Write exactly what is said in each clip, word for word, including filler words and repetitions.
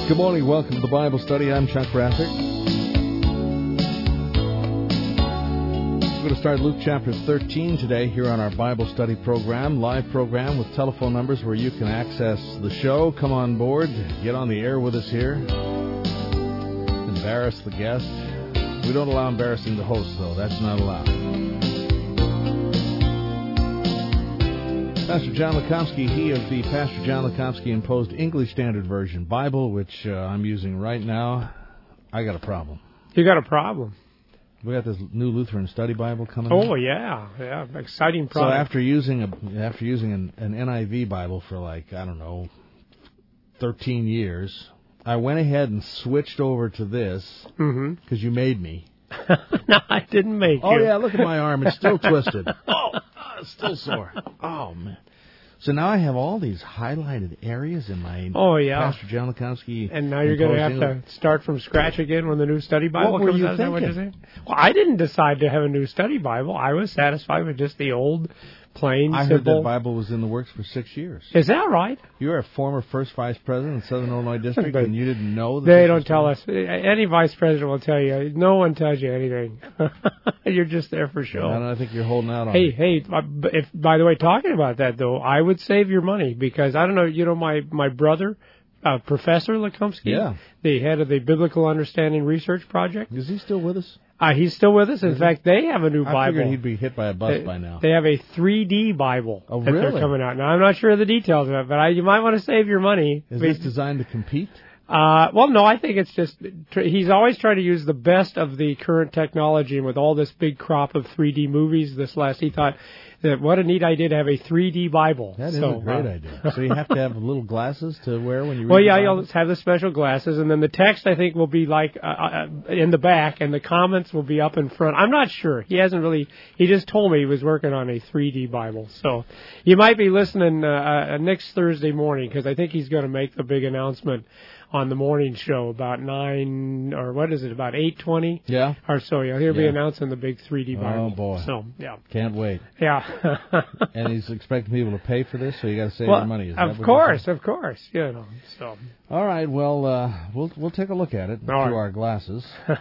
Good morning. Welcome to the Bible Study. I'm Chuck Rather. We're going to start Luke chapter thirteen today here on our Bible Study program, live program with telephone numbers where you can access the show. Come on board. Get on the air with us here. Embarrass the guest. We don't allow embarrassing the host, though. That's not allowed. Pastor John Lekomsky, he of the Pastor John Lekomsky imposed English Standard Version Bible, which uh, I'm using right now. I got a problem. You got a problem. We got this new Lutheran Study Bible coming. Oh in. yeah, yeah, exciting product. So after using a after using an, an N I V Bible for like I don't know, thirteen years, I went ahead and switched over to this because mm-hmm. you made me. No, I didn't make oh, you. Oh yeah, look at my arm; it's still twisted. Oh, it's still sore. Oh man. So now I have all these highlighted areas in my oh, yeah. Pastor John Lekomsky. And now you're going to have English. to start from scratch again when the new study Bible what comes were you out. Is that what you're thinking? saying? Well, I didn't decide to have a new study Bible. I was satisfied with just the old, plain, I simple. heard that Bible was in the works for six years. Is that right? You're a former first vice president of Southern Illinois District, But and you didn't know that They this don't was tell going- us. Any vice president will tell you. No one tells you anything. You're just there for show. I don't think you're holding out on Hey, me. hey! If by the way, talking about that though, I would save your money because I don't know. You know, my my brother, uh, Professor Lekomsky, Yeah. the head of the Biblical Understanding Research Project. Is he still with us? Uh, he's still with us. In Is fact, they have a new I Bible. figured he'd be hit by a bus they, by now. They have a three D Bible Oh, that really? they're coming out. Now, I'm not sure of the details of it, but I, you might want to save your money. Is this designed to compete? Uh, well, no, I think it's just, he's always trying to use the best of the current technology, and with all this big crop of three D movies this last, he thought that what a neat idea to have a three D Bible. That is so, a great uh, idea. So you have to have little glasses to wear when you read Well, the yeah, Bible? you'll have the special glasses, and then the text, I think, will be like uh, uh, in the back, and the comments will be up in front. I'm not sure. He hasn't really, he just told me he was working on a three D Bible. So you might be listening uh, uh, next Thursday morning, because I think he's going to make the big announcement on the morning show about nine, or what is it, about eight twenty? Yeah. Or so, yeah. He'll be Yeah. announcing the big three D Bible. Oh, boy. So, yeah. Can't wait. Yeah. And he's expecting people to pay for this, so you got to save well, your money. Is that of what course, of course. You know, so. All right. Well, uh, we'll we'll take a look at it All through right. our glasses,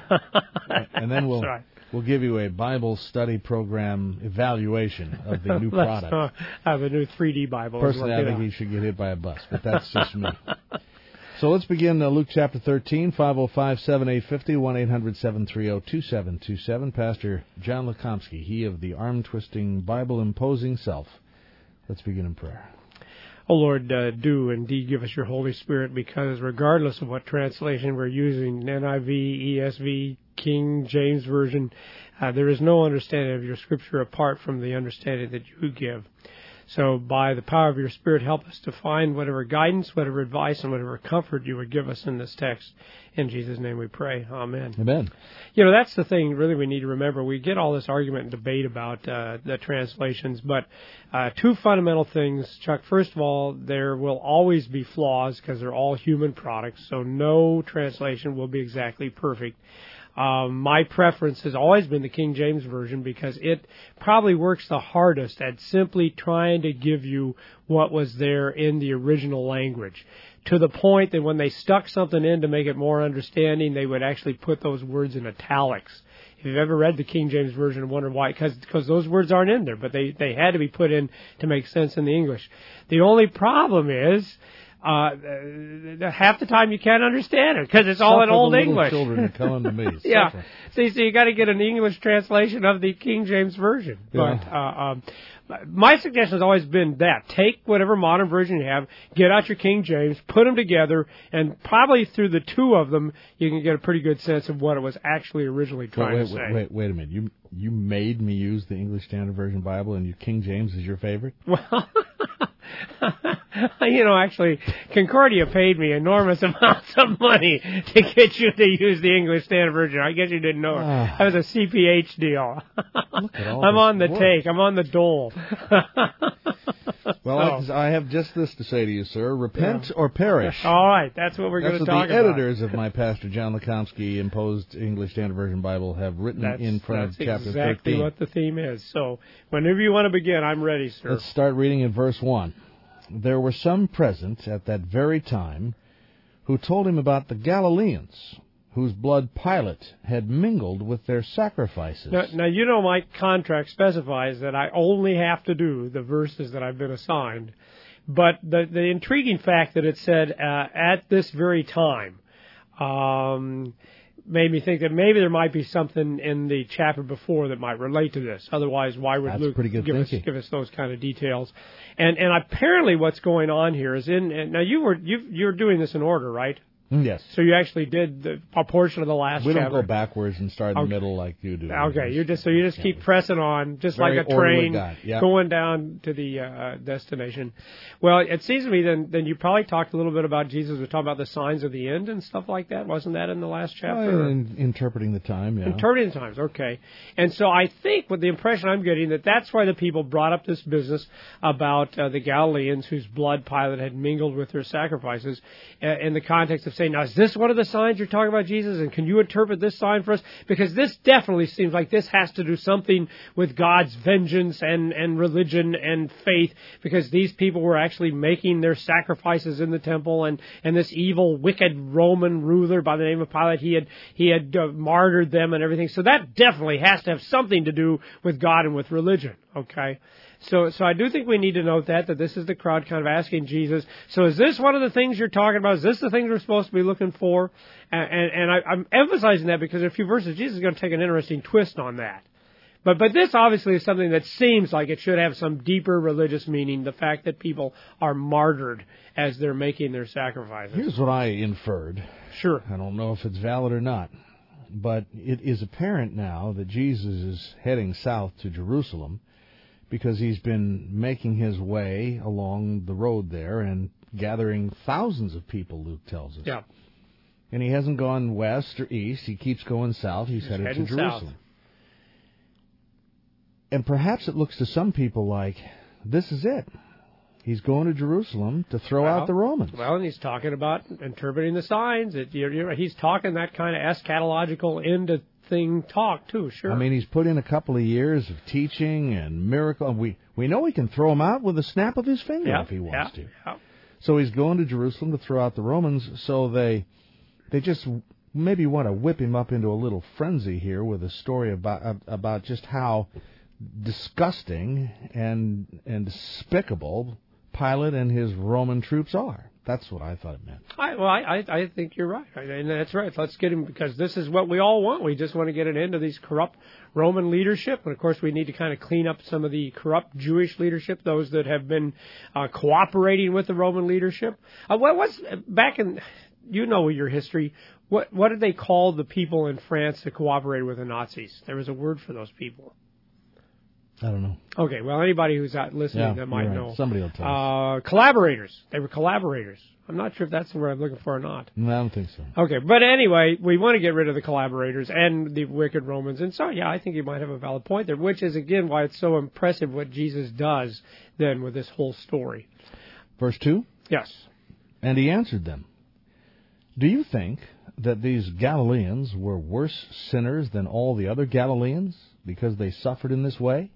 and then we'll That's right. we'll give you a Bible study program evaluation of the new Let's, product. uh, have a new three D Bible. Personally, I think he should get hit by a bus, but that's just me. So let's begin uh, Luke chapter thirteen, five oh five, seven eight five oh, one eight hundred, seven three oh, two seven two seven. Pastor John Lekomsky, he of the arm-twisting, Bible-imposing self. Let's begin in prayer. Oh, Lord, uh, do indeed give us your Holy Spirit, because regardless of what translation we're using, N I V, E S V, King James Version, uh, there is no understanding of your Scripture apart from the understanding that you give. So by the power of your Spirit, help us to find whatever guidance, whatever advice, and whatever comfort you would give us in this text. In Jesus' name we pray. Amen. Amen. You know, that's the thing really we need to remember. We get all this argument and debate about uh, the translations, but uh, two fundamental things, Chuck. First of all, there will always be flaws because they're all human products, so no translation will be exactly perfect. Um, my preference has always been the King James Version because it probably works the hardest at simply trying to give you what was there in the original language, to the point that when they stuck something in to make it more understanding, they would actually put those words in italics. If you've ever read the King James Version and wondered why, because those words aren't in there, but they, they had to be put in to make sense in the English. The only problem is, Uh, half the time you can't understand it because it's all in Suffer old the little English. children to come unto me. Yeah, Suffer. see, so you got to get an English translation of the King James Version. Yeah. But uh, um, my suggestion has always been that take whatever modern version you have, get out your King James, put them together, and probably through the two of them, you can get a pretty good sense of what it was actually originally trying wait, to wait, say. wait, wait a minute. You you made me use the English Standard Version Bible, and your King James is your favorite? Well, you know, actually, Concordia paid me enormous amounts of money to get you to use the English Standard Version. I guess you didn't know it. Ah. That was a C P H deal. Look at all I'm this on the work. take. I'm on the dole. Well, So- I, I have just this to say to you, sir. Repent or perish. All right, that's what we're That's going to what talk the about. editors of my Pastor John Lekomsky imposed English Standard Version Bible have written That's, in front of that's chapter exactly thirteen. what the theme is. So whenever you want to begin, I'm ready, sir. Let's start reading in verse one. There were some present at that very time who told him about the Galileans, whose blood Pilate had mingled with their sacrifices. Now, now, you know my contract specifies that I only have to do the verses that I've been assigned. But the, the intriguing fact that it said, uh, at this very time, um, made me think that maybe there might be something in the chapter before that might relate to this. Otherwise, why would That's Luke pretty good give us, thinking. give us those kind of details? And and apparently what's going on here is in, and now you were, you you're doing this in order, right? Yes. So you actually did the, a portion of the last We don't chapter. go backwards and start in Okay. the middle like you do. Okay, you just so you just keep pressing on, just Very like a orderly train guy. Yep. going down to the uh, destination. Well, it seems to me then then you probably talked a little bit about Jesus was talking about the signs of the end and stuff like that. Wasn't that in the last chapter? Well, in, interpreting the time, yeah. Interpreting the times, okay. And so I think with the impression I'm getting that that's why the people brought up this business about uh, the Galileans whose blood Pilate had mingled with their sacrifices uh, in the context of saying, now is this one of the signs you're talking about, Jesus? And can you interpret this sign for us? Because this definitely seems like this has to do something with God's vengeance and, and religion and faith, because these people were actually making their sacrifices in the temple, and, and this evil, wicked Roman ruler by the name of Pilate, he had he had uh, martyred them and everything. So that definitely has to have something to do with God and with religion, okay? So, so I do think we need to note that, that this is the crowd kind of asking Jesus, so is this one of the things you're talking about? Is this the things we're supposed to be looking for? And, and, and I, I'm emphasizing that because in a few verses, Jesus is going to take an interesting twist on that. But, but this obviously is something that seems like it should have some deeper religious meaning, the fact that people are martyred as they're making their sacrifices. Here's what I inferred. Sure. I don't know if it's valid or not, but it is apparent now that Jesus is heading south to Jerusalem, because he's been making his way along the road there and gathering thousands of people, Luke tells us. Yeah. And he hasn't gone west or east. He keeps going south. He's, He's headed to heading Jerusalem. south. And perhaps it looks to some people like this is it. He's going to Jerusalem to throw Well, out the Romans. Well, and he's talking about interpreting the signs. It, you're, you're, he's talking that kind of eschatological end of thing talk, too, sure. I mean, he's put in a couple of years of teaching and miracle. And we, we know he can throw them out with a snap of his finger yeah, if he wants yeah, to. Yeah. So he's going to Jerusalem to throw out the Romans, so they they just maybe want to whip him up into a little frenzy here with a story about about just how disgusting and and despicable Pilate and his Roman troops are. That's what I thought it meant. I, well, I, I think you're right. And that's right. Let's get him, because this is what we all want. We just want to get an end to these corrupt Roman leadership. And, of course, we need to kind of clean up some of the corrupt Jewish leadership, those that have been uh, cooperating with the Roman leadership. Uh, what was back in, you know your history, what, what did they call the people in France that cooperated with the Nazis? There was a word for those people. I don't know. Okay, well, anybody who's out listening Yeah, that might you're right. know. Somebody will tell us. Uh, collaborators. They were collaborators. I'm not sure if that's the word I'm looking for or not. No, I don't think so. Okay, but anyway, we want to get rid of the collaborators and the wicked Romans. And so, yeah, I think you might have a valid point there, which is, again, why it's so impressive what Jesus does then with this whole story. Verse two? Yes. And he answered them, do you think that these Galileans were worse sinners than all the other Galileans because they suffered in this way?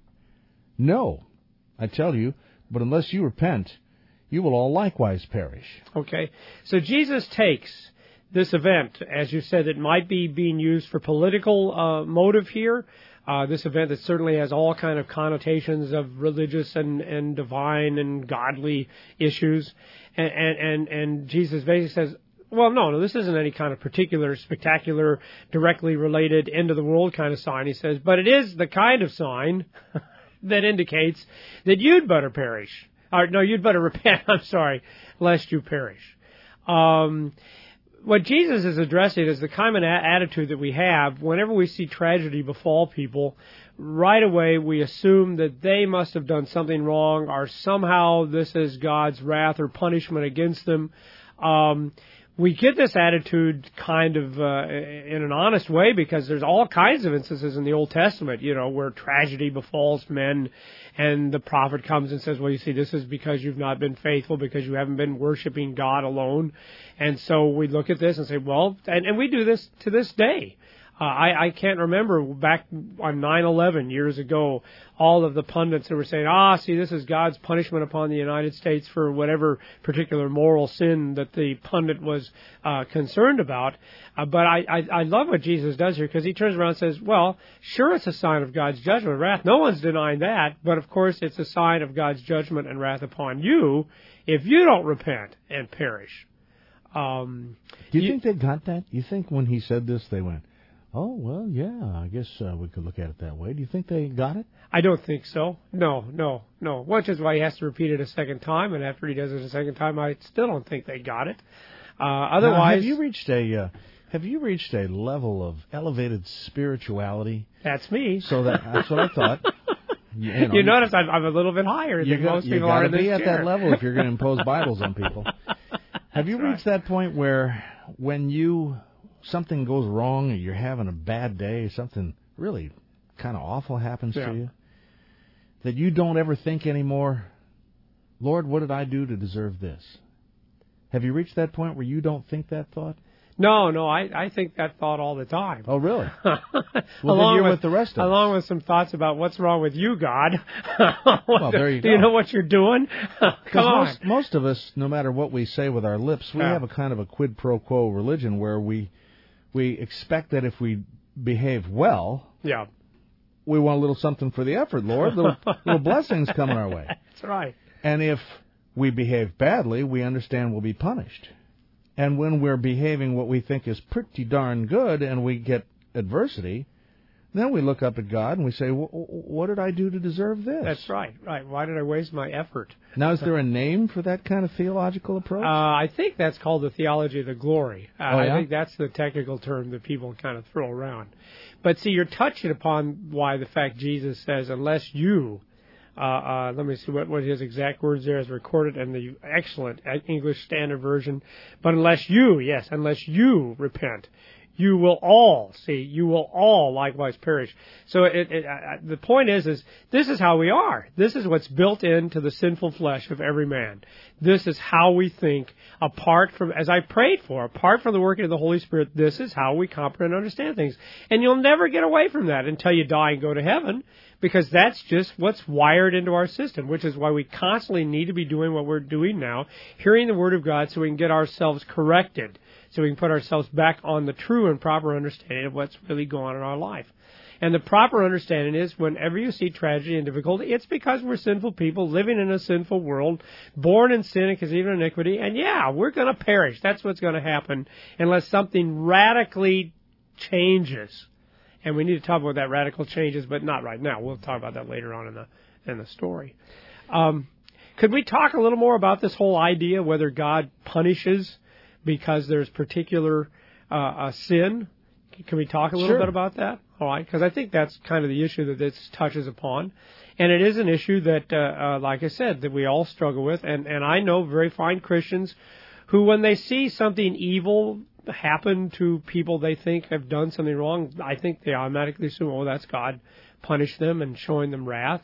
No, I tell you, but unless you repent, you will all likewise perish. Okay, so Jesus takes this event, as you said, it might be being used for political uh, motive here. Uh, this event that certainly has all kind of connotations of religious and, and divine and godly issues. And, and, and, and Jesus basically says, well, no, no, this isn't any kind of particular, spectacular, directly related end of the world kind of sign, he says, but it is the kind of sign that indicates that you'd better perish. Or, no, you'd better repent, I'm sorry, lest you perish. Um, what Jesus is addressing is the common a- attitude that we have whenever we see tragedy befall people. Right away, we assume that they must have done something wrong, or somehow this is God's wrath or punishment against them. Um, we get this attitude kind of uh, in an honest way, because there's all kinds of instances in the Old Testament, you know, where tragedy befalls men, and the prophet comes and says, well, you see, this is because you've not been faithful, because you haven't been worshiping God alone. And so we look at this and say, well, and, and we do this to this day. Uh, I, I can't remember back on nine eleven years ago, all of the pundits that were saying, ah, see, this is God's punishment upon the United States for whatever particular moral sin that the pundit was uh, concerned about. Uh, but I, I, I love what Jesus does here, because he turns around and says, well, sure, it's a sign of God's judgment and wrath. No one's denying that. But, of course, it's a sign of God's judgment and wrath upon you if you don't repent and perish. Um, Do you, you think they got that? You think when he said this, they went, oh, well, yeah, I guess uh, we could look at it that way. Do you think they got it? I don't think so. No, no, no. Which is why he has to repeat it a second time, and after he does it a second time, I still don't think they got it. Uh, otherwise, now, have you reached a uh, have you reached a level of elevated spirituality? That's me. So that that's what I thought. You, you, know, you notice I'm, I'm a little bit higher than got, most you people are in this this You got to be at that level if you're going to impose Bibles on people. Have you That's reached right. that point where when you something goes wrong or you're having a bad day, something really kind of awful happens yeah. to you, that you don't ever think anymore, Lord, what did I do to deserve this? Have you reached that point where you don't think that thought? No, no, I, I think that thought all the time. Oh, really? Well, along then you're with, with the rest of Along us. with some thoughts about what's wrong with you, God. Well, there you Do go. you know what you're doing? Come on. Most, most of us, no matter what we say with our lips, we Yeah. have a kind of a quid pro quo religion where we we expect that if we behave well, Yeah. we want a little something for the effort, Lord. Little, little blessings coming our way. That's right. And if we behave badly, we understand we'll be punished. And when we're behaving what we think is pretty darn good and we get adversity, then we look up at God and we say, what did I do to deserve this? That's right. Right. Why did I waste my effort? Now, is there a name for that kind of theological approach? Uh, I think that's called the theology of the glory. Uh, Oh, yeah? I think that's the technical term that people kind of throw around. But see, you're touching upon why the fact Jesus says, unless you, uh, uh, let me see what, what his exact words there is recorded in the excellent English Standard Version, but unless you, yes, unless you repent, you will all, see, you will all likewise perish. So it, it, uh, the point is, is this is how we are. This is what's built into the sinful flesh of every man. This is how we think, apart from, as I prayed for, apart from the working of the Holy Spirit, this is how we comprehend and understand things. And you'll never get away from that until you die and go to heaven, because that's just what's wired into our system, which is why we constantly need to be doing what we're doing now, hearing the Word of God so we can get ourselves corrected, so we can put ourselves back on the true and proper understanding of what's really going on in our life. And the proper understanding is whenever you see tragedy and difficulty, it's because we're sinful people living in a sinful world, born in sin and conceived in iniquity, and yeah, we're going to perish. That's what's going to happen unless something radically changes. And we need to talk about that radical changes, but not right now. We'll talk about that later on in the in the story. Um, could we talk a little more about this whole idea, whether God punishes because there's particular uh, uh, sin? Can we talk a little Sure. bit about that? All right, because I think that's kind of the issue that this touches upon. And it is an issue that, uh, uh, like I said, that we all struggle with. And, and I know very fine Christians who, when they see something evil happen to people they think have done something wrong, I think they automatically assume, oh, that's God punish them and showing them wrath.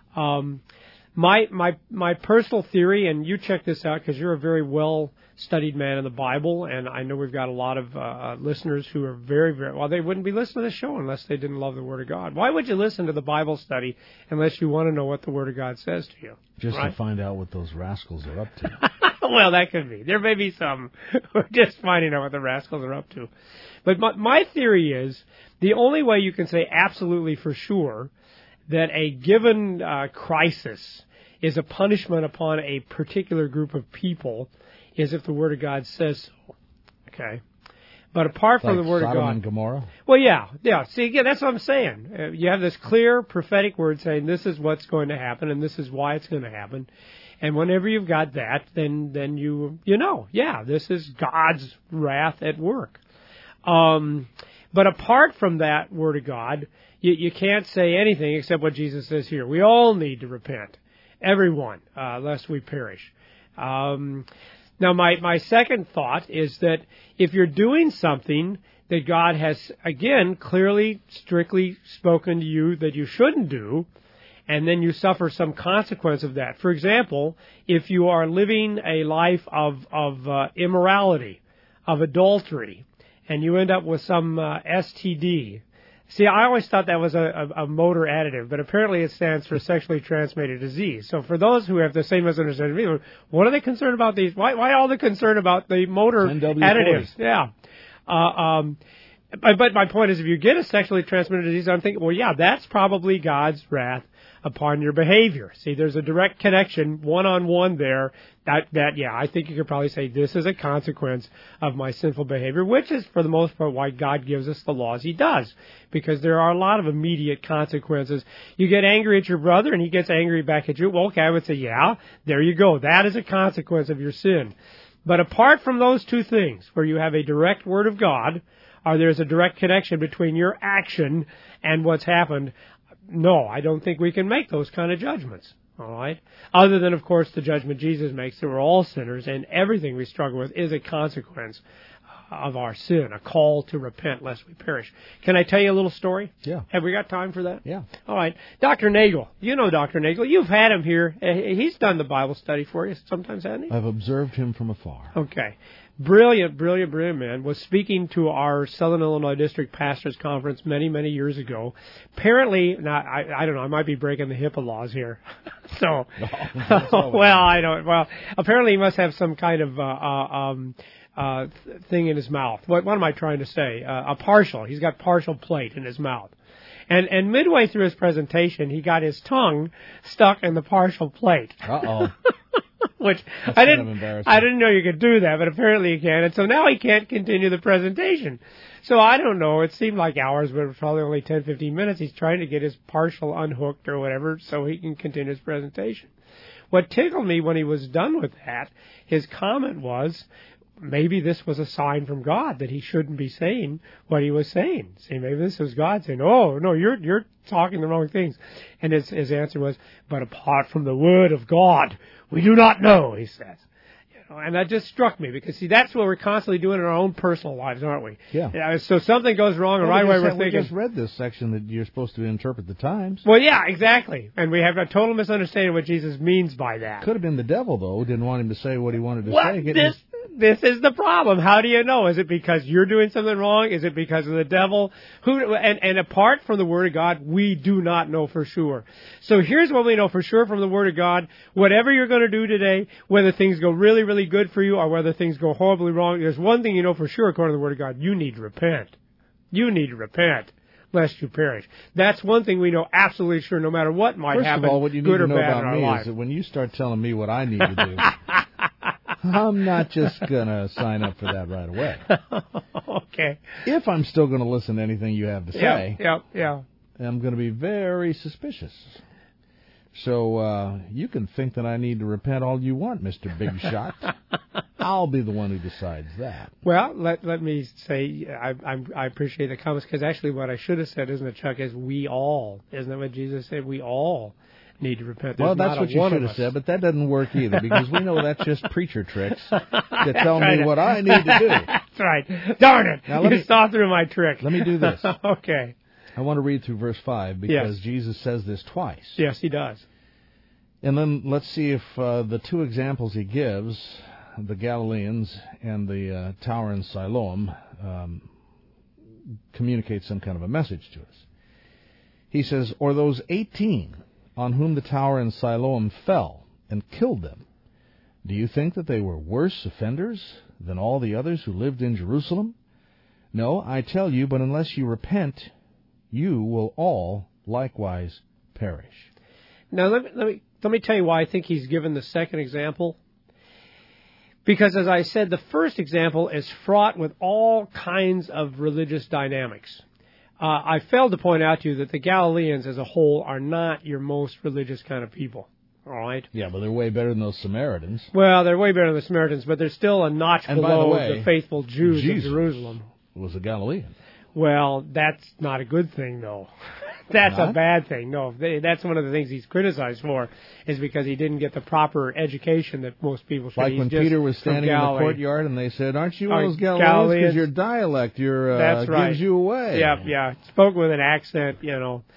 Um, my my my personal theory, and you check this out because you're a very well-studied man in the Bible, and I know we've got a lot of uh, listeners who are very, very, well, they wouldn't be listening to the show unless they didn't love the Word of God. Why would you listen to the Bible study unless you want to know what the Word of God says to you? Just right? to find out what those rascals are up to. Well, that could be. There may be some who are just finding out what the rascals are up to. But my, my theory is the only way you can say absolutely for sure that a given uh, crisis is a punishment upon a particular group of people is if the Word of God says so. Okay? But apart from Like the Word Sodom of God... and Gomorrah? Well, yeah. yeah. See, again, that's what I'm saying. Uh, you have this clear prophetic word saying this is what's going to happen and this is why it's going to happen. And whenever you've got that, then then you you know, yeah, this is God's wrath at work. Um, but apart from that Word of God, you, you can't say anything except what Jesus says here. We all need to repent, everyone, uh, lest we perish. Um, now, my, my second thought is that if you're doing something that God has, again, clearly, strictly spoken to you that you shouldn't do, and then you suffer some consequence of that. For example, if you are living a life of, of uh, immorality, of adultery, and you end up with some uh, S T D. See, I always thought that was a, a, a motor additive, but apparently it stands for sexually transmitted disease. So for those who have the same misunderstanding, what are they concerned about these? Why, why all the concern about the motor additives? Yeah. Uh, um, but, but my point is, if you get a sexually transmitted disease, I'm thinking, well, yeah, that's probably God's wrath upon your behavior. See, there's a direct connection, one-on-one there. That, that, yeah, I think you could probably say this is a consequence of my sinful behavior, which is, for the most part, why God gives us the laws He does, because there are a lot of immediate consequences. You get angry at your brother, and he gets angry back at you. Well, okay, I would say, yeah, there you go. That is a consequence of your sin. But apart from those two things, where you have a direct word of God, or there's a direct connection between your action and what's happened, no, I don't think we can make those kind of judgments, all right? Other than, of course, the judgment Jesus makes that we're all sinners, and everything we struggle with is a consequence of our sin, a call to repent lest we perish. Can I tell you a little story? Yeah. Have we got time for that? Yeah. All right. Doctor Nagel, you know Doctor Nagel. You've had him here. He's done the Bible study for you sometimes, hasn't he? I've observed him from afar. Okay. Brilliant, brilliant, brilliant man. Was speaking to our Southern Illinois District Pastors Conference many, many years ago. Apparently, now, I, I don't know, I might be breaking the HIPAA laws here. so, no, well, I don't, well, apparently he must have some kind of, uh, uh, um, uh, th- thing in his mouth. What, what am I trying to say? Uh, a partial. He's got partial plate in his mouth. And, and midway through his presentation, he got his tongue stuck in the partial plate. Uh-oh. Which That's I kind didn't, of embarrassing. I didn't know you could do that, but apparently you can. And so now he can't continue the presentation. So I don't know. It seemed like hours, but it was probably only ten, fifteen minutes. He's trying to get his partial unhooked or whatever so he can continue his presentation. What tickled me when he was done with that, his comment was, maybe this was a sign from God that he shouldn't be saying what he was saying. See, maybe this was God saying, "Oh, no, you're you're talking the wrong things." And his his answer was, "But apart from the word of God, we do not know," he says. You know, and that just struck me because, see, that's what we're constantly doing in our own personal lives, aren't we? Yeah. yeah so something goes wrong, and well, right away we're we thinking. We just read this section that you're supposed to interpret the times. Well, yeah, exactly. And we have a total misunderstanding of what Jesus means by that. Could have been the devil, though, didn't want him to say what he wanted to what? say. This, this is the problem. How do you know? Is it because you're doing something wrong? Is it because of the devil? Who? And, and apart from the Word of God, we do not know for sure. So here's what we know for sure from the Word of God. Whatever you're going to do today, whether things go really, really good for you or whether things go horribly wrong, there's one thing you know for sure according to the Word of God. You need to repent. You need to repent, lest you perish. That's one thing we know absolutely sure, no matter what might First happen, of all, what you need good to or know bad about in our me life. is that when you start telling me what I need to do, I'm not just going to sign up for that right away. Okay. If I'm still going to listen to anything you have to say, yeah, yeah, yeah. I'm going to be very suspicious. So uh, you can think that I need to repent all you want, Mister Big Shot. I'll be the one who decides that. Well, let let me say I I'm, I appreciate the comments, because actually what I should have said, isn't it, Chuck, is we all. Isn't that what Jesus said? We all need to repent. There's well, that's what you should have said, but that doesn't work either, because we know that's just preacher tricks to tell right. me what I need to do. That's right. Darn it. Now, let you me, saw through my trick. Let me do this. Okay. I want to read through verse five, because yes. Jesus says this twice. Yes, he does. And then let's see if uh, the two examples he gives, the Galileans and the uh, tower in Siloam, um, communicate some kind of a message to us. He says, "Or those eighteen on whom the tower in Siloam fell and killed them, do you think that they were worse offenders than all the others who lived in Jerusalem? No, I tell you, but unless you repent, you will all likewise perish." Now, let me, let me, let me tell you why I think he's given the second example. Because, as I said, the first example is fraught with all kinds of religious dynamics. Uh, I failed to point out to you that the Galileans as a whole are not your most religious kind of people. All right? Yeah, but they're way better than those Samaritans. Well, they're way better than the Samaritans, but they're still a notch and below by the, way, the faithful Jews Jesus of Jerusalem. Was a Galilean. Well, that's not a good thing, though. That's Not? a bad thing. No, they, that's one of the things he's criticized for, is because he didn't get the proper education that most people should. Like he's when just Peter was standing in the courtyard and they said, "Aren't you one of those Galileans? Because your dialect your, uh, that's right. gives you away." Yeah, yeah. Spoke with an accent, you know.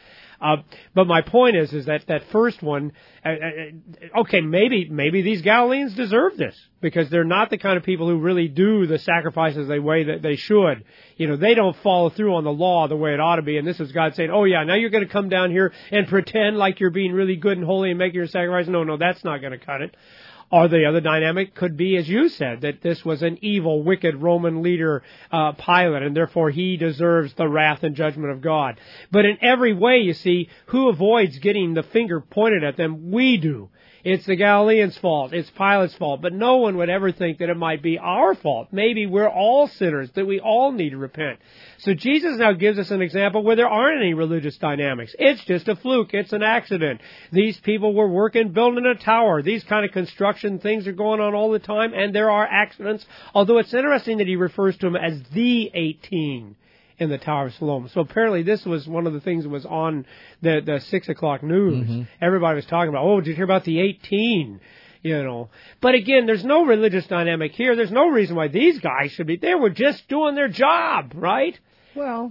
Uh, but my point is, is that that first one, uh, uh, okay, maybe maybe these Galileans deserve this because they're not the kind of people who really do the sacrifices the way that they should. You know, they don't follow through on the law the way it ought to be. And this is God saying, oh, yeah, now you're going to come down here and pretend like you're being really good and holy and making your sacrifice. No, no, that's not going to cut it. Or the other dynamic could be, as you said, that this was an evil, wicked Roman leader, uh, Pilate, and therefore he deserves the wrath and judgment of God. But in every way, you see, who avoids getting the finger pointed at them? We do. It's the Galileans' fault. It's Pilate's fault. But no one would ever think that it might be our fault. Maybe we're all sinners, that we all need to repent. So Jesus now gives us an example where there aren't any religious dynamics. It's just a fluke. It's an accident. These people were working, building a tower. These kind of construction things are going on all the time, and there are accidents. Although it's interesting that he refers to them as the eighteen. In the Tower of Siloam. So apparently this was one of the things that was on the, the six o'clock news. Mm-hmm. Everybody was talking about, oh, did you hear about the eighteen? You know. But again, there's no religious dynamic here. There's no reason why these guys should be. They were just doing their job, right? Well,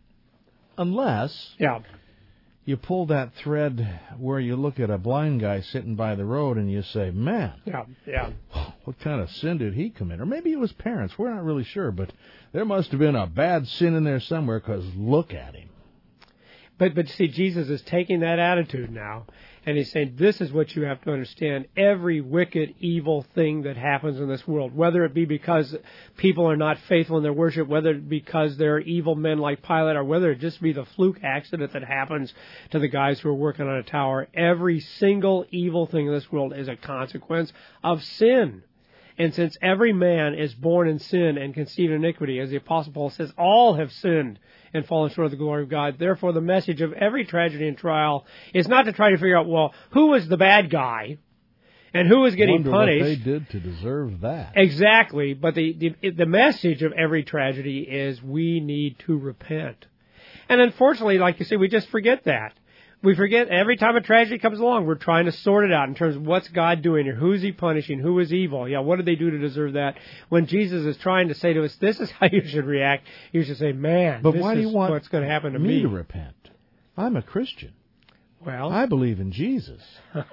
unless yeah. you pull that thread where you look at a blind guy sitting by the road and you say, man, yeah, yeah. what kind of sin did he commit? Or maybe it was parents. We're not really sure, but there must have been a bad sin in there somewhere because look at him. But, but see, Jesus is taking that attitude now, and he's saying, this is what you have to understand. Every wicked, evil thing that happens in this world, whether it be because people are not faithful in their worship, whether it be because there are evil men like Pilate, or whether it just be the fluke accident that happens to the guys who are working on a tower, every single evil thing in this world is a consequence of sin. And since every man is born in sin and conceived in iniquity, as the Apostle Paul says, all have sinned and fallen short of the glory of God. Therefore, the message of every tragedy and trial is not to try to figure out, well, who was the bad guy and who was getting Wonder punished. What they did to deserve that. Exactly. But the, the the message of every tragedy is we need to repent. And unfortunately, like you say, we just forget that. We forget every time a tragedy comes along, we're trying to sort it out in terms of what's God doing here, who's he punishing, who is evil, yeah, what did they do to deserve that? When Jesus is trying to say to us, this is how you should react, you should say, man, but this why do is you want what's going to happen to me, me to repent? I'm a Christian. Well, I believe in Jesus.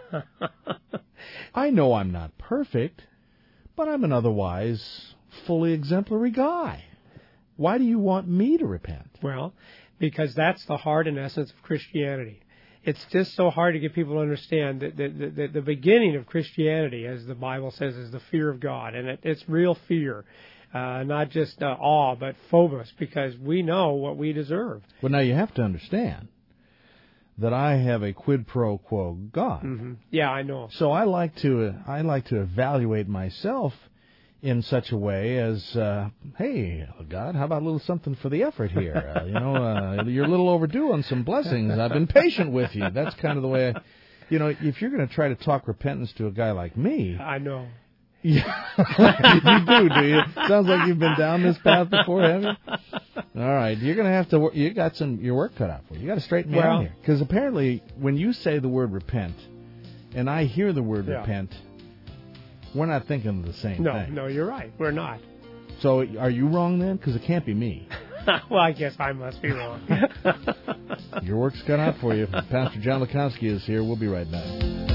I know I'm not perfect, but I'm an otherwise fully exemplary guy. Why do you want me to repent? Well, because that's the heart and essence of Christianity. It's just so hard to get people to understand that the, the, the beginning of Christianity, as the Bible says, is the fear of God. And it, it's real fear, uh, not just uh, awe, but phobos, because we know what we deserve. Well, now you have to understand that I have a quid pro quo God. Mm-hmm. Yeah, I know. So I like to uh, I like to evaluate myself in such a way as, uh, hey, God, how about a little something for the effort here? Uh, you know, uh, you're a little overdue on some blessings. I've been patient with you. That's kind of the way, I, you know, if you're going to try to talk repentance to a guy like me. I know. Yeah, you do, do you? Sounds like you've been down this path before, haven't you? All right, you're going to have to, you got some, your work cut out for you. You got to straighten me well, out here. Because apparently when you say the word repent, and I hear the word yeah. repent, we're not thinking of the same no, thing. No, no, you're right. We're not. So are you wrong then? Because it can't be me. Well, I guess I must be wrong. Your work's cut out for you. Pastor John Lukowski is here. We'll be right back.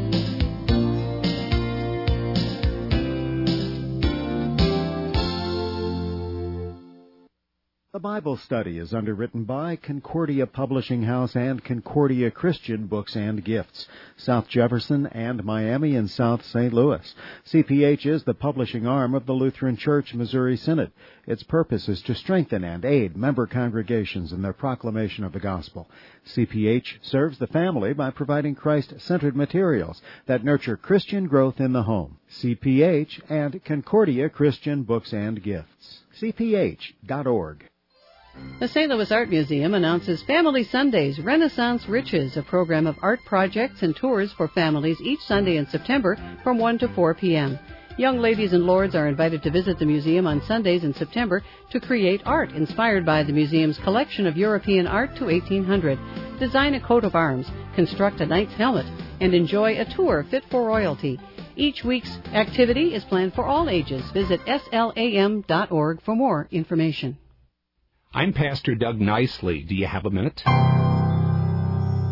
The Bible Study is underwritten by Concordia Publishing House and Concordia Christian Books and Gifts, South Jefferson and Miami and South Saint Louis. C P H is the publishing arm of the Lutheran Church Missouri Synod. Its purpose is to strengthen and aid member congregations in their proclamation of the gospel. C P H serves the family by providing Christ-centered materials that nurture Christian growth in the home. C P H and Concordia Christian Books and Gifts. C P H dot org. The Saint Louis Art Museum announces Family Sundays Renaissance Riches, a program of art projects and tours for families each Sunday in September from one to four p.m. Young ladies and lords are invited to visit the museum on Sundays in September to create art inspired by the museum's collection of European art to eighteen hundred, design a coat of arms, construct a knight's helmet, and enjoy a tour fit for royalty. Each week's activity is planned for all ages. Visit S L A M dot org for more information. I'm Pastor Doug Nicely. Do you have a minute?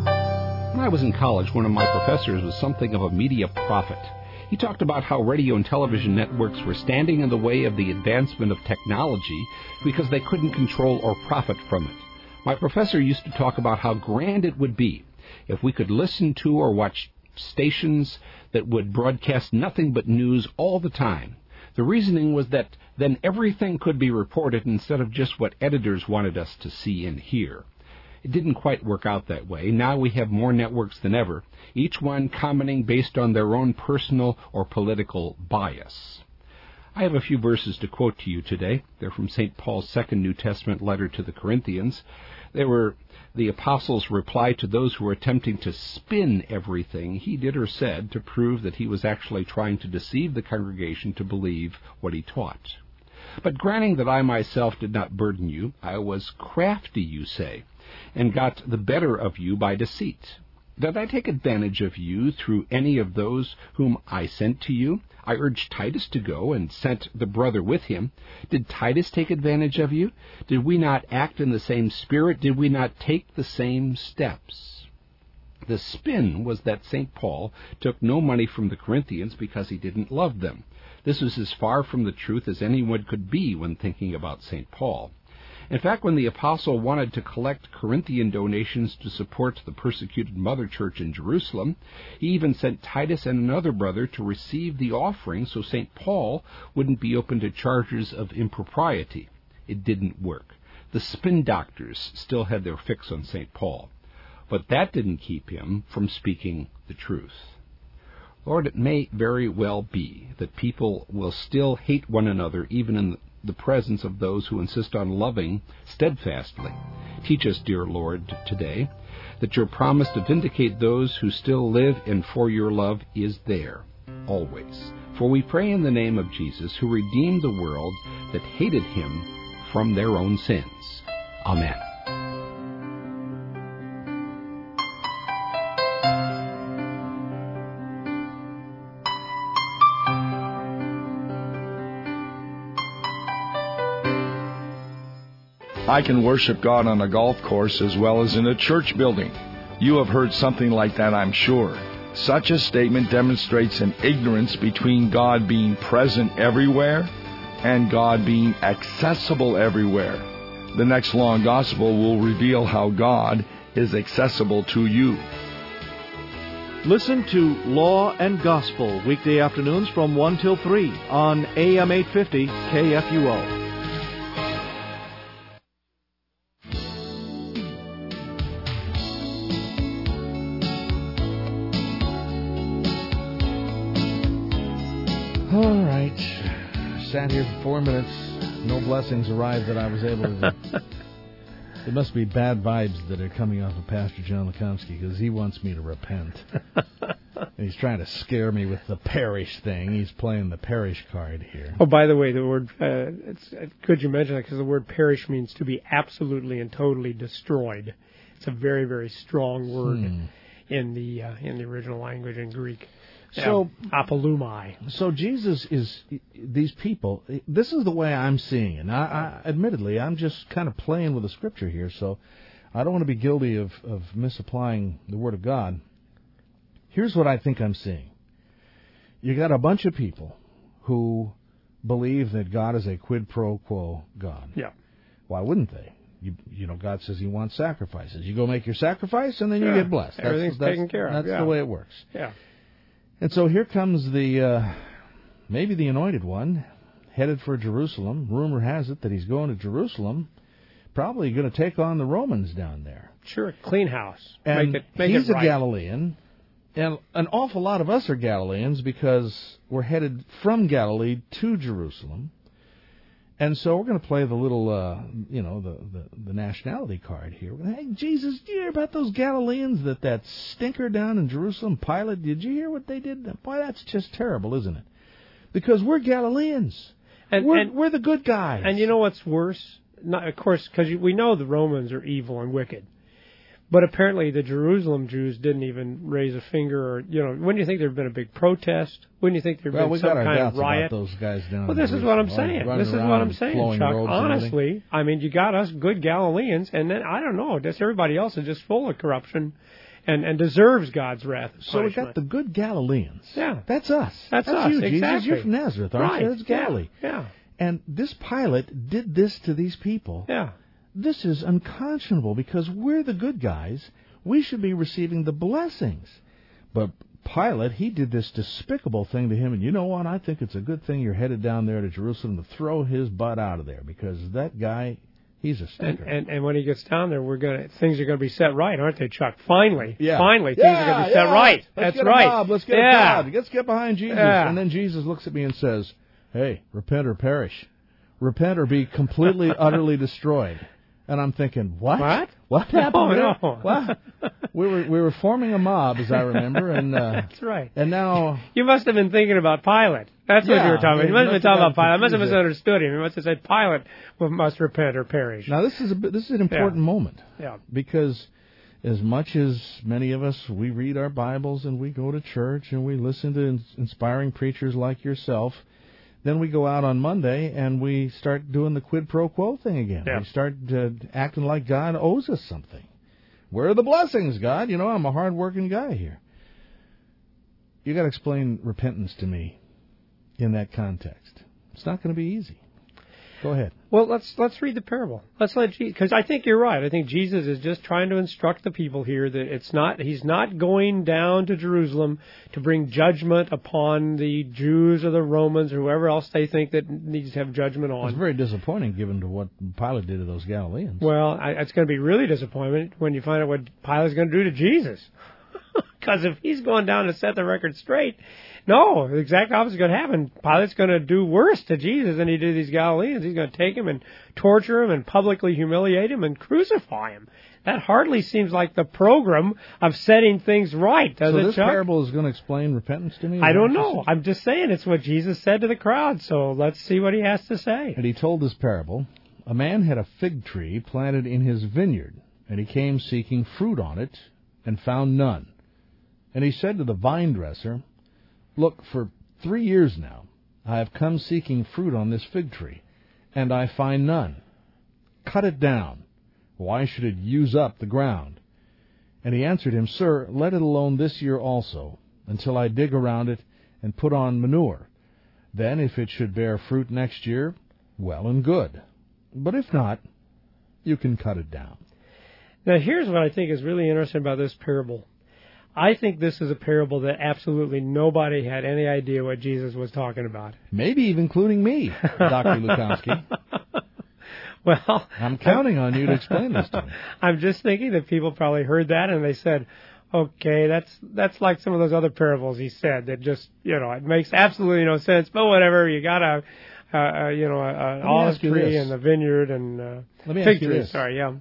When I was in college, one of my professors was something of a media prophet. He talked about how radio and television networks were standing in the way of the advancement of technology because they couldn't control or profit from it. My professor used to talk about how grand it would be if we could listen to or watch stations that would broadcast nothing but news all the time. The reasoning was that then everything could be reported instead of just what editors wanted us to see and hear. It didn't quite work out that way. Now we have more networks than ever, each one commenting based on their own personal or political bias. I have a few verses to quote to you today. They're from Saint Paul's second New Testament letter to the Corinthians. They were the apostles' reply to those who were attempting to spin everything he did or said to prove that he was actually trying to deceive the congregation to believe what he taught. But granting that I myself did not burden you, I was crafty, you say, and got the better of you by deceit. Did I take advantage of you through any of those whom I sent to you? I urged Titus to go and sent the brother with him. Did Titus take advantage of you? Did we not act in the same spirit? Did we not take the same steps? The spin was that Saint Paul took no money from the Corinthians because he didn't love them. This was as far from the truth as anyone could be when thinking about Saint Paul. In fact, when the apostle wanted to collect Corinthian donations to support the persecuted mother church in Jerusalem, he even sent Titus and another brother to receive the offering so Saint Paul wouldn't be open to charges of impropriety. It didn't work. The spin doctors still had their fix on Saint Paul. But that didn't keep him from speaking the truth. Lord, it may very well be that people will still hate one another even in the presence of those who insist on loving steadfastly. Teach us, dear Lord, today, that your promise to vindicate those who still live and for your love is there, always. For we pray in the name of Jesus, who redeemed the world that hated him from their own sins. Amen. I can worship God on a golf course as well as in a church building. You have heard something like that, I'm sure. Such a statement demonstrates an ignorance between God being present everywhere and God being accessible everywhere. The next long gospel will reveal how God is accessible to you. Listen to Law and Gospel weekday afternoons from one till three on A M eight fifty K F U O. All right. Sat here for four minutes. No blessings arrived that I was able to... It must be bad vibes that are coming off of Pastor John Lekomsky because he wants me to repent. He's trying to scare me with the parish thing. He's playing the parish card here. Oh, by the way, the word, uh, it's, could you mention that? Because the word parish means to be absolutely and totally destroyed. It's a very, very strong word hmm. in the uh, in the original language in Greek. So, yeah, apolumai. So Jesus is, these people, this is the way I'm seeing it. I, I, admittedly, I'm just kind of playing with the Scripture here, so I don't want to be guilty of, of misapplying the Word of God. Here's what I think I'm seeing. You got a bunch of people who believe that God is a quid pro quo God. Yeah. Why wouldn't they? You, you know, God says he wants sacrifices. You go make your sacrifice, and then yeah. you get blessed. That's, Everything's that's, taken care of. That's yeah. the way it works. Yeah. And so here comes the, uh, maybe the anointed one, headed for Jerusalem. Rumor has it that he's going to Jerusalem, probably going to take on the Romans down there. Sure, clean house. And make it, make he's it right. a Galilean, and an awful lot of us are Galileans because we're headed from Galilee to Jerusalem. And so we're going to play the little, uh, you know, the, the, the nationality card here. We're going to, hey, Jesus, did you hear about those Galileans, that, that stinker down in Jerusalem, Pilate? Did you hear what they did? Boy, that's just terrible, isn't it? Because we're Galileans. And we're, and, we're the good guys. And you know what's worse? Not, of course, because we know the Romans are evil and wicked. But apparently the Jerusalem Jews didn't even raise a finger, or, you know, wouldn't you think there had been a big protest? Wouldn't you think there had well, been we some got our kind doubts of riot? About those guys down well, this is what I'm saying. This is what I'm saying, Chuck. Honestly, I mean, you got us good Galileans, and then, I don't know, just everybody else is just full of corruption and, and deserves God's wrath. So we got the good Galileans. Yeah. That's us. That's, That's us. you, Jesus. Exactly. You're from Nazareth, aren't right. you? That's Galilee. Yeah. yeah. And this Pilate did this to these people. Yeah. This is unconscionable because we're the good guys. We should be receiving the blessings. But Pilate, he did this despicable thing to him. And you know what? I think it's a good thing you're headed down there to Jerusalem to throw his butt out of there because that guy, he's a stinker. And, and and when he gets down there, we're gonna things are gonna be set right, aren't they, Chuck? Finally, yeah. finally, yeah, things are gonna be set yeah. right. Let's That's get right. A mob. Let's get yeah. a crowd. Let's get behind Jesus. Yeah. And then Jesus looks at me and says, "Hey, repent or perish. Repent or be completely, utterly destroyed." And I'm thinking, what? What? What happened? No, there? no. What? We were we were forming a mob, as I remember, and uh, that's right. And now you must have been thinking about Pilate. That's yeah, what you were talking about. You must have been talking about Pilate. I must have confused misunderstood him. You must have said Pilate must repent or perish. Now this is a this is an important yeah. moment. Yeah. Because as much as many of us we read our Bibles and we go to church and we listen to in- inspiring preachers like yourself. Then we go out on Monday and we start doing the quid pro quo thing again. Yeah. We start uh, acting like God owes us something. Where are the blessings, God? You know, I'm a hard-working guy here. You got to explain repentance to me in that context. It's not going to be easy. Go ahead. Well, let's let's read the parable. Let's let Jesus, because I think you're right. I think Jesus is just trying to instruct the people here that it's not he's not going down to Jerusalem to bring judgment upon the Jews or the Romans or whoever else they think that needs to have judgment on. It's very disappointing given to what Pilate did to those Galileans. Well, I, it's going to be really disappointment when you find out what Pilate's going to do to Jesus. Because if he's going down to set the record straight, no, the exact opposite is going to happen. Pilate's going to do worse to Jesus than he did these Galileans. He's going to take him and torture him and publicly humiliate him and crucify him. That hardly seems like the program of setting things right, does so it, this Chuck? parable is going to explain repentance to me? I don't know. I'm just saying it's what Jesus said to the crowd, so let's see what he has to say. And he told this parable, a man had a fig tree planted in his vineyard, and he came seeking fruit on it, and found none. And he said to the vine dresser, Look, for three years now I have come seeking fruit on this fig tree, and I find none. Cut it down. Why should it use up the ground? And he answered him, Sir, let it alone this year also, until I dig around it and put on manure. Then, if it should bear fruit next year, well and good. But if not, you can cut it down. Now, here's what I think is really interesting about this parable. I think this is a parable that absolutely nobody had any idea what Jesus was talking about. Maybe even including me, Doctor Lukomsky. Well, I'm counting on you to explain this to me. I'm just thinking that people probably heard that and they said, okay, that's that's like some of those other parables he said that just, you know, it makes absolutely no sense, but whatever, you got a, uh, uh, you know, an olive tree and a vineyard and uh, Let me fig ask you tree. this. Sorry, yeah.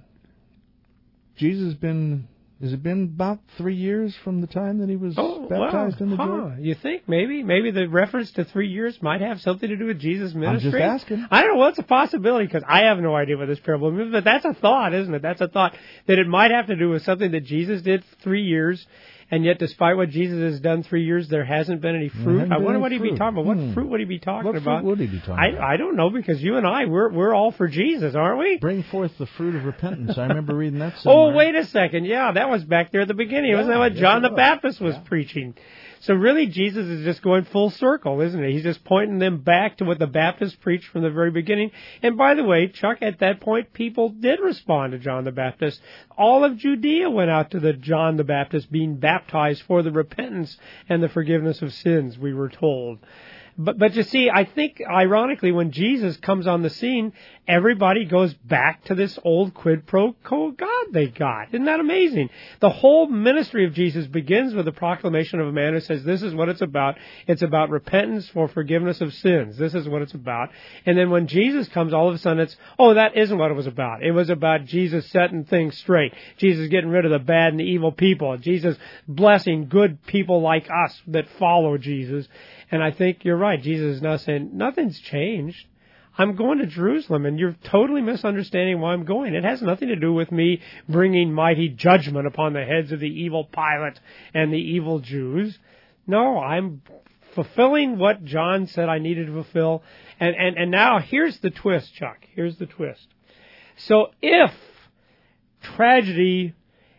Jesus has been, has it been about three years from the time that he was Oh, baptized well, in the huh. Jordan? You think maybe? Maybe the reference to three years might have something to do with Jesus' ministry? I'm just asking. I don't know. Well, it's a possibility because I have no idea what this parable means, but that's a thought, isn't it? That's a thought that it might have to do with something that Jesus did for three years, and yet despite what Jesus has done three years, there hasn't been any fruit. I wonder what he'd be talking about. What hmm. fruit would he be talking what about? What fruit would he be talking I, about? I don't know because you and I, we're we're all for Jesus, aren't we? Bring forth the fruit of repentance. I remember reading that somewhere. Oh, wait a second. Yeah, that was back there at the beginning. Yeah, Wasn't that what yes, John it the was. Baptist was Yeah. preaching? So really, Jesus is just going full circle, isn't he? He's just pointing them back to what the Baptists preached from the very beginning. And by the way, Chuck, at that point, people did respond to John the Baptist. All of Judea went out to the John the Baptist being baptized for the repentance and the forgiveness of sins, we were told. But but you see, I think, ironically, when Jesus comes on the scene, everybody goes back to this old quid pro quo God they got. Isn't that amazing? The whole ministry of Jesus begins with the proclamation of a man who says, this is what it's about. It's about repentance for forgiveness of sins. This is what it's about. And then when Jesus comes, all of a sudden it's, oh, that isn't what it was about. It was about Jesus setting things straight. Jesus getting rid of the bad and the evil people. Jesus blessing good people like us that follow Jesus. And I think you're right. Jesus is now saying, nothing's changed. I'm going to Jerusalem, and you're totally misunderstanding why I'm going. It has nothing to do with me bringing mighty judgment upon the heads of the evil Pilate and the evil Jews. No, I'm fulfilling what John said I needed to fulfill. And, and, and now here's the twist, Chuck. Here's the twist. So if tragedy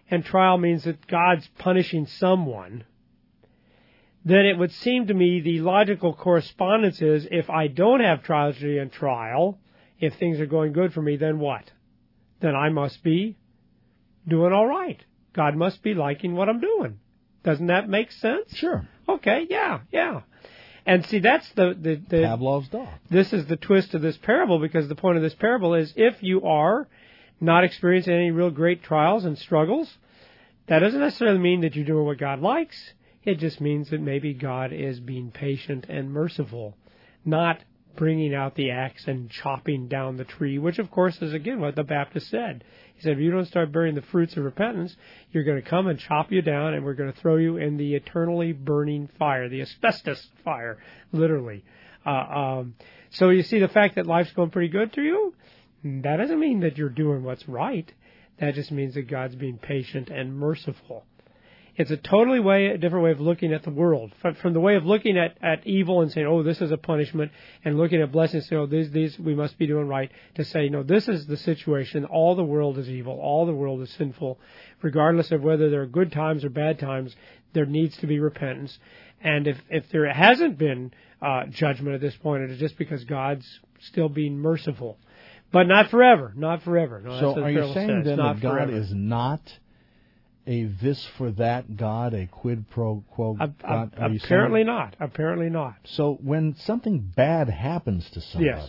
and trial means that God's punishing someone, then it would seem to me the logical correspondence is if I don't have tragedy and trial, if things are going good for me, then what? Then I must be doing all right. God must be liking what I'm doing. Doesn't that make sense? Sure. Okay, yeah, yeah. And see, that's the, the, the Pavlov's dog. This is the twist of this parable, because the point of this parable is if you are not experiencing any real great trials and struggles, that doesn't necessarily mean that you're doing what God likes. It just means that maybe God is being patient and merciful, not bringing out the axe and chopping down the tree, which, of course, is, again, what the Baptist said. He said, if you don't start bearing the fruits of repentance, you're going to come and chop you down, and we're going to throw you in the eternally burning fire, the asbestos fire, literally. Uh, um, so you see, the fact that life's going pretty good to you, that doesn't mean that you're doing what's right. That just means that God's being patient and merciful. It's a totally way, a different way of looking at the world. From, from the way of looking at, at evil and saying, oh, this is a punishment, and looking at blessings, saying, oh, these, these we must be doing right, to say, no, this is the situation. All the world is evil. All the world is sinful. Regardless of whether there are good times or bad times, there needs to be repentance. And if, if there hasn't been uh, judgment at this point, it is just because God's still being merciful. But not forever. Not forever. No, so are you saying says. then not that God forever. is not a this for that God, a quid pro quo Uh, God? uh, apparently not. Apparently not. So when something bad happens to somebody, Yes.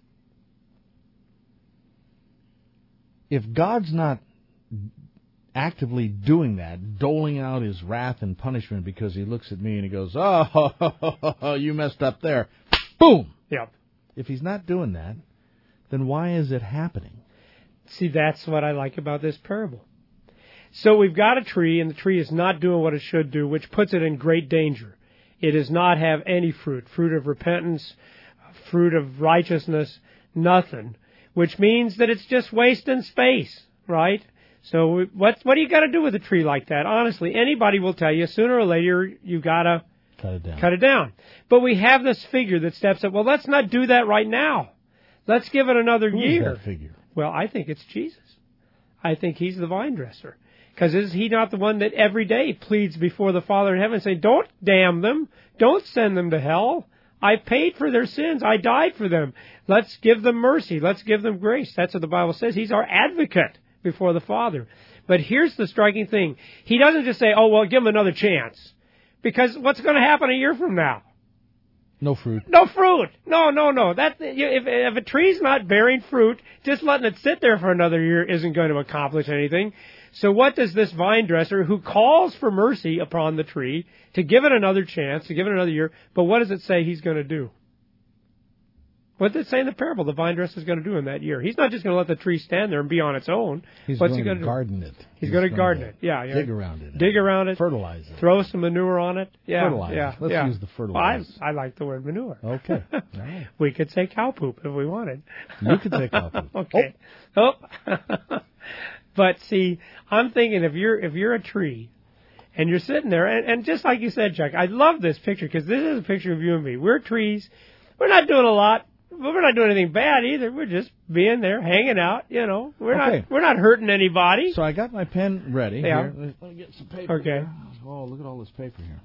if God's not actively doing that, doling out his wrath and punishment because he looks at me and he goes, oh, you messed up there, boom. Yep. If he's not doing that, then why is it happening? See, that's what I like about this parable. So we've got a tree, and the tree is not doing what it should do, which puts it in great danger. It does not have any fruit, fruit of repentance, fruit of righteousness, nothing, which means that it's just wasting space, right? So what what do you got to do with a tree like that? Honestly, anybody will tell you sooner or later you got to cut it down. Cut it down. But we have this figure that steps up. Well, let's not do that right now. Let's give it another Who year. is that figure? Well, I think it's Jesus. I think he's the vine dresser. Because is he not the one that every day pleads before the Father in heaven, saying, don't damn them. Don't send them to hell. I paid for their sins. I died for them. Let's give them mercy. Let's give them grace. That's what the Bible says. He's our advocate before the Father. But here's the striking thing. He doesn't just say, oh, well, give them another chance. Because what's going to happen a year from now? No fruit. No fruit. No, no, no. That if, if a tree's not bearing fruit, just letting it sit there for another year isn't going to accomplish anything. So what does this vine dresser, who calls for mercy upon the tree, to give it another chance, to give it another year, but what does it say he's going to do? What did it say in the parable the vine dresser is going to do in that year? He's not just going to let the tree stand there and be on its own. He's What's going he going to to garden do? it. He's, He's going to going garden to it. Yeah, yeah. Dig around it. Dig around it. Fertilize it. Throw some manure on it. Yeah, fertilize yeah. it. Let's yeah. use the fertilizer. Well, I, I like the word manure. Okay. All right. We could say cow poop if we wanted. You could say cow poop. Okay. Oh. oh. But see, I'm thinking if you're if you're a tree and you're sitting there, and, and just like you said, Chuck, I love this picture because this is a picture of you and me. We're trees. We're not doing a lot, but we're not doing anything bad either. We're just being there, hanging out. You know, we're Okay. not we're not hurting anybody. So I got my pen ready. Yeah. Here. Let me get some paper. Okay. Here. Oh, look at all this paper here.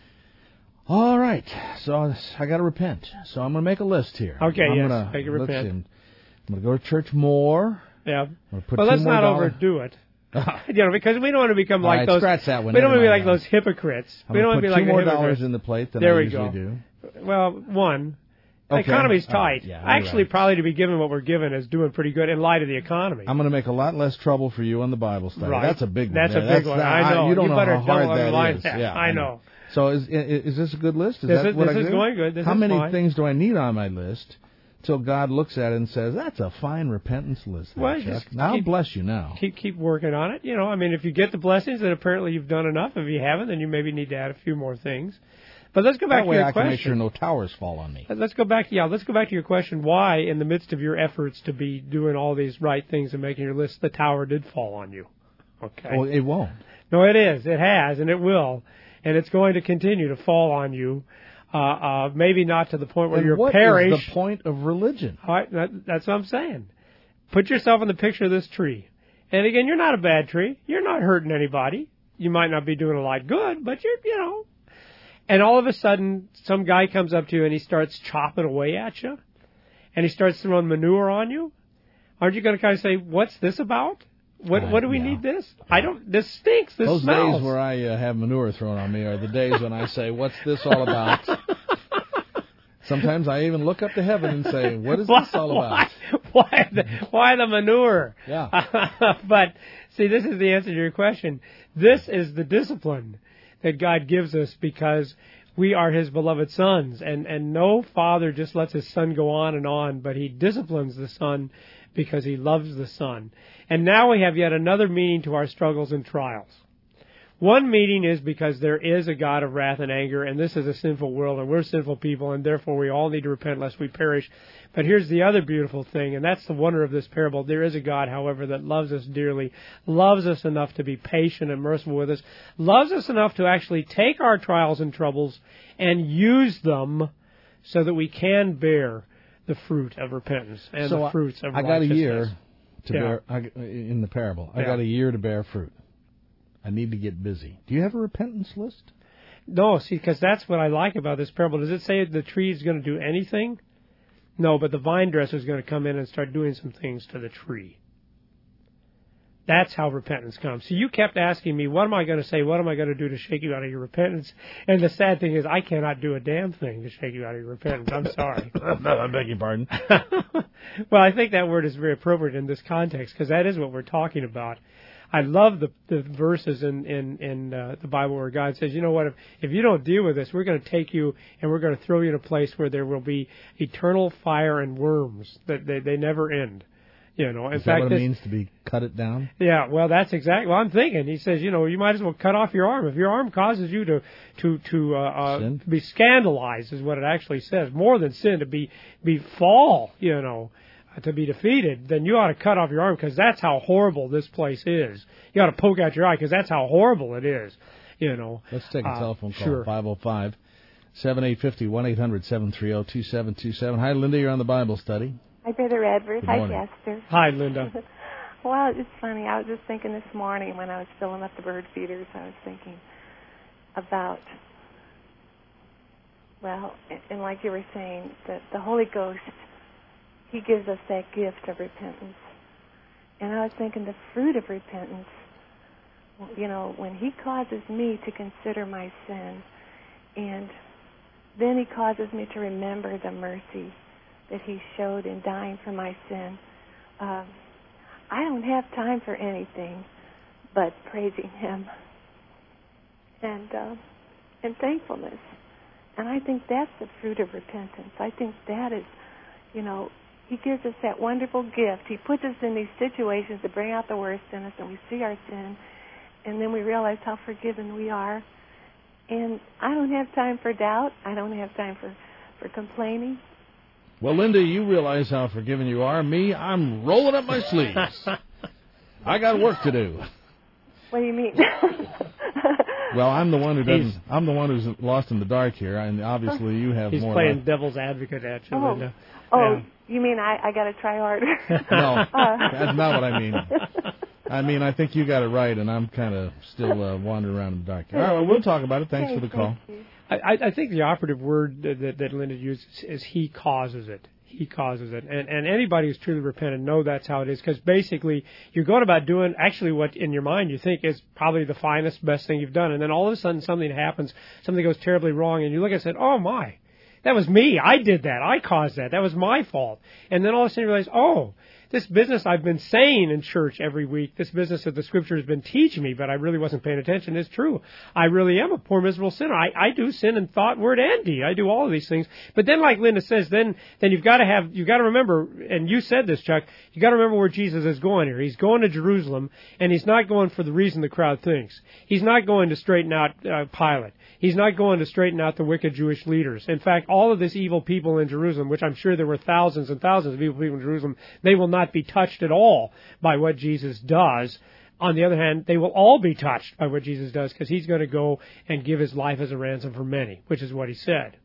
All right. So I got to repent. So I'm going to make a list here. Okay, I'm yes, Gonna, make a let's repent. see, I'm going to go to church more. Yeah. I'm gonna put Well, two let's more not dollars. overdo it. you know, because we don't want to become All like right, those. scratch that one. We don't Never want to be mind like that. those hypocrites. I'm we don't gonna want to put be like two more the hypocrites. dollars in the plate than there I we usually go. do. Well, one. The Okay. economy's All tight. right, yeah, you're Actually, right. probably to be given what we're given is doing pretty good in light of the economy. I'm going to make a lot less trouble for you on the Bible study. Right. That's a big one. That's there. a big one. I know. You don't You know better how hard don't that underline is. that. Yeah, I know. So is, is is this a good list? Is This that is- what this I is do? going good. This How is many fine. things do I need on my list till God looks at it and says, that's a fine repentance list there, Well, Chuck. just Now, I'll keep- bless you now. Keep keep working on it. You know, I mean, if you get the blessings, then apparently you've done enough. If you haven't, then you maybe need to add a few more things. But let's go back That to way your I question. can make sure no towers fall on me. Let's go back. Yeah, let's go back to your question. Why, in the midst of your efforts to be doing all these right things and making your list, the tower did fall on you? Okay. Oh, it won't. No, it is. It has, and it will, and it's going to continue to fall on you. Uh, uh, maybe not to the point where And you're what perish. is the point of religion? All right, that, that's what I'm saying. Put yourself in the picture of this tree. And again, you're not a bad tree. You're not hurting anybody. You might not be doing a lot good, but you're, you know. And all of a sudden, some guy comes up to you and he starts chopping away at you. And he starts throwing manure on you. Aren't you going to kind of say, what's this about? What uh, what do we yeah. need this? I don't, this stinks. This Those smells. days where I uh, have manure thrown on me are the days when I say, what's this all about? Sometimes I even look up to heaven and say, what is this all about? Why, why, the, why the manure? Yeah. But, see, this is the answer to your question. This is the discipline that God gives us because we are His beloved sons. And, and no father just lets his son go on and on, but he disciplines the son because he loves the son. And now we have yet another meaning to our struggles and trials. One meaning is because there is a God of wrath and anger, and this is a sinful world, and we're sinful people, and therefore we all need to repent lest we perish. But here's the other beautiful thing, and that's the wonder of this parable. There is a God, however, that loves us dearly, loves us enough to be patient and merciful with us, loves us enough to actually take our trials and troubles and use them so that we can bear the fruit of repentance and so the fruits of I righteousness. got a year to Yeah. bear, I, in the parable, I Yeah. got a year to bear fruit. I need to get busy. Do you have a repentance list? No, see, because that's what I like about this parable. Does it say the tree is going to do anything? No, but the vine dresser is going to come in and start doing some things to the tree. That's how repentance comes. So you kept asking me, what am I going to say? What am I going to do to shake you out of your repentance? And the sad thing is, I cannot do a damn thing to shake you out of your repentance. I'm sorry. I beg your pardon. Well, I think that word is very appropriate in this context because that is what we're talking about. I love the the verses in in, in uh, the Bible where God says, you know what, if, if you don't deal with this, we're going to take you and we're going to throw you in a place where there will be eternal fire and worms that they, they never end. You know, in Is fact, that what this, it means to be cut it down? Yeah, well, that's exactly what I'm thinking. He says, you know, you might as well cut off your arm. If your arm causes you to to to uh, uh, Sin? be scandalized, is what it actually says. More than sin, to be be fall, you know, to be defeated, then you ought to cut off your arm because that's how horrible this place is. You ought to poke out your eye because that's how horrible it is. You know. Let's take a uh, telephone call. Sure. five oh five, seven eight five oh, one eight hundred, seven three zero, two seven two seven. Hi, Linda. You're on the Bible study. Hi, Brother Edward. Good Hi, morning. Pastor. Hi, Linda. Well, it's funny. I was just thinking this morning when I was filling up the bird feeders, I was thinking about, well, and like you were saying, that the Holy Ghost, He gives us that gift of repentance. And I was thinking the fruit of repentance, you know, when He causes me to consider my sin, and then He causes me to remember the mercy that He showed in dying for my sin. Um, I don't have time for anything but praising Him and uh, and thankfulness. And I think that's the fruit of repentance. I think that is, you know, He gives us that wonderful gift. He puts us in these situations to bring out the worst in us, and we see our sin, and then we realize how forgiven we are. And I don't have time for doubt. I don't have time for, for complaining. Well, Linda, you realize how forgiven you are. Me, I'm rolling up my sleeves. I got work to do. What do you mean? Well, I'm the one who doesn't. I'm the one who's lost in the dark here, and obviously you have He's more. playing life. devil's advocate at you, oh, Linda. oh Yeah. you mean I, I got to try harder? No, Uh. that's not what I mean. I mean, I think you got it right, and I'm kind of still uh, wandering around in the dark. All right, well, we'll talk about it. Thanks Okay, for the call. thank you. I, I think the operative word that, that, that Linda uses is He causes it. He causes it. And, and anybody who's truly repentant know that's how it is, because basically you're going about doing actually what in your mind you think is probably the finest, best thing you've done, and then all of a sudden something happens, something goes terribly wrong, and you look at it and say, oh my, that was me. I did that. I caused that. That was my fault. And then all of a sudden you realize, oh, this business I've been saying in church every week, this business that the Scripture has been teaching me, but I really wasn't paying attention, is true. I really am a poor, miserable sinner. I, I do sin in thought, word, and deed. I do all of these things. But then, like Linda says, then then you've got to have, you've got to remember, and you said this, Chuck, you've got to remember where Jesus is going here. He's going to Jerusalem, and He's not going for the reason the crowd thinks. He's not going to straighten out uh, Pilate. He's not going to straighten out the wicked Jewish leaders. In fact, all of this evil people in Jerusalem, which I'm sure there were thousands and thousands of evil people in Jerusalem, they will not be touched at all by what Jesus does. On the other hand, they will all be touched by what Jesus does, because He's going to go and give His life as a ransom for many, which is what He said.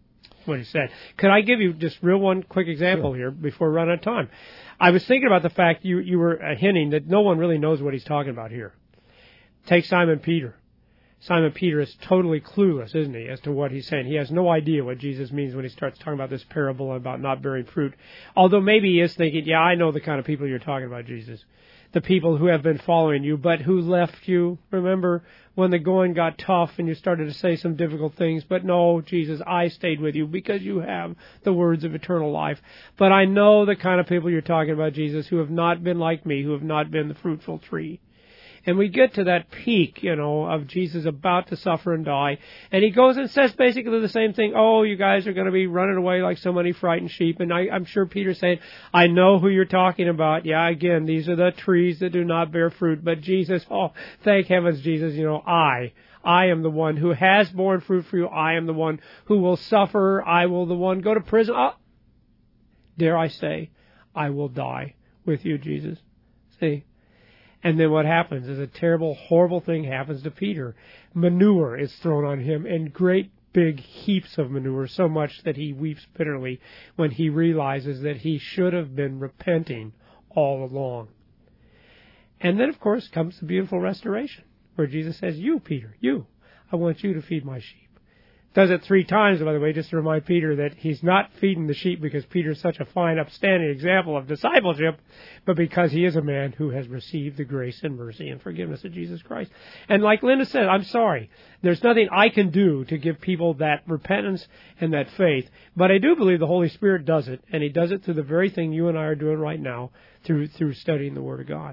what he said. Could I give you just real one quick example Sure. here before we run out of time? I was thinking about the fact you, you were uh, hinting that no one really knows what he's talking about here. Take Simon Peter. Simon Peter is totally clueless, isn't he, as to what he's saying. He has no idea what Jesus means when he starts talking about this parable about not bearing fruit. Although maybe he is thinking, yeah, I know the kind of people you're talking about, Jesus. The people who have been following you, but who left you. Remember when the going got tough and you started to say some difficult things, but no, Jesus, I stayed with you because you have the words of eternal life. But I know the kind of people you're talking about, Jesus, who have not been like me, who have not been the fruitful tree. And we get to that peak, you know, of Jesus about to suffer and die. And he goes and says basically the same thing. Oh, you guys are going to be running away like so many frightened sheep. And I, I'm sure Peter's saying, I know who you're talking about. Yeah, again, these are the trees that do not bear fruit. But Jesus, oh, thank heavens, Jesus, you know, I, I am the one who has borne fruit for you. I am the one who will suffer. I will the one go to prison. Oh, dare I say, I will die with you, Jesus. See? And then what happens is a terrible, horrible thing happens to Peter. Manure is thrown on him, and great big heaps of manure, so much that he weeps bitterly when he realizes that he should have been repenting all along. And then, of course, comes the beautiful restoration, where Jesus says, you, Peter, you, I want you to feed my sheep. Does it three times, by the way, just to remind Peter that he's not feeding the sheep because Peter's such a fine, upstanding example of discipleship, but because he is a man who has received the grace and mercy and forgiveness of Jesus Christ. And like Linda said, I'm sorry, there's nothing I can do to give people that repentance and that faith, but I do believe the Holy Spirit does it, and he does it through the very thing you and I are doing right now, through through studying the Word of God.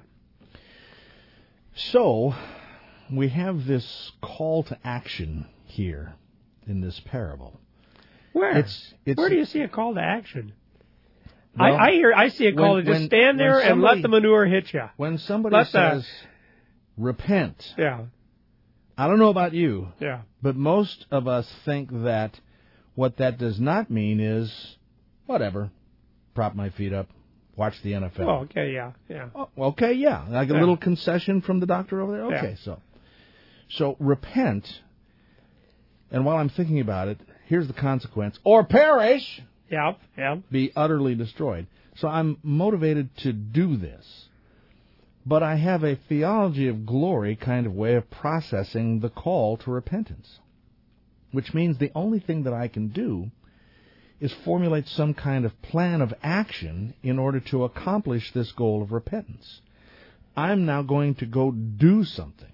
So, we have this call to action here in this parable. Where? It's, it's, Where do you see a call to action? Well, I, I hear. I see a call when, to just when, stand there and somebody, let the manure hit you. When somebody let says, the, repent, yeah, I don't know about you, yeah, but most of us think that what that does not mean is, whatever, prop my feet up, watch the N F L. Oh, okay, yeah, yeah. Oh, okay, yeah, like a yeah. little concession from the doctor over there. Okay, yeah. so, so repent. And while I'm thinking about it, here's the consequence. Or perish. Yep, yep. Be utterly destroyed. So I'm motivated to do this. But I have a theology of glory kind of way of processing the call to repentance. Which means the only thing that I can do is formulate some kind of plan of action in order to accomplish this goal of repentance. I'm now going to go do something.